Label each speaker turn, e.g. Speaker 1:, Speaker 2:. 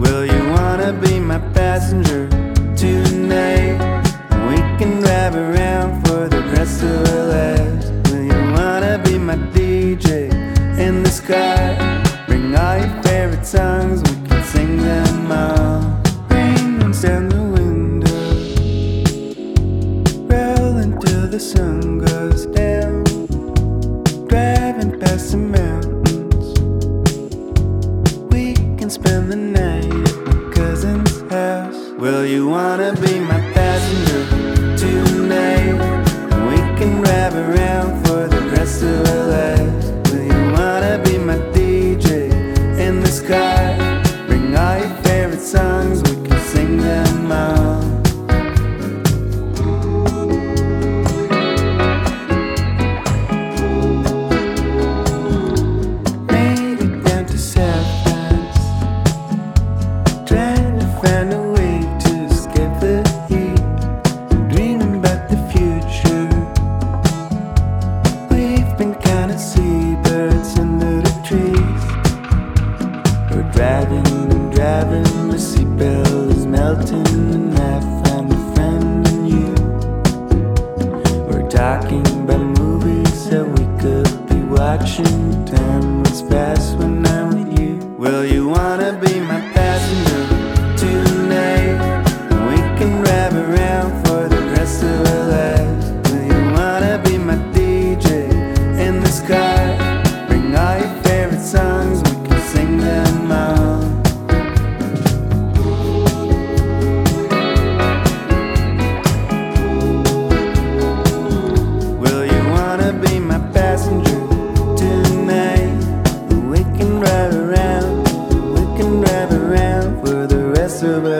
Speaker 1: Will you wanna be my passenger tonight? We can drive around for the rest of our lives. Will you wanna be my DJ in this car? Bring all your favorite songs, we can sing them all. Rain runs down the window, rolling till the sun goes down. Driving past the mountains, we can spend the night at my cousin's house. Will you wanna be my passenger tonight? We can drive around for the rest of our lives. Will you wanna be my DJ in this car? Bring all your favorite songs, we can sing them all. Made it down to South France, trying to find a way to escape the heat, dreaming about the future. We've been counting seabirds under the trees. We're driving and driving, the seatbelt is melting, and I found a friend in you. We're talking about movies that we could be watching. Time moves fast when I'm with you. Will you wanna be my passenger tonight? We can drive around for the rest of our lives. Will you wanna be my DJ in this car? Bring all your favorite songs, we can sing them all. Will you wanna be my passenger tonight? We can drive around for the rest of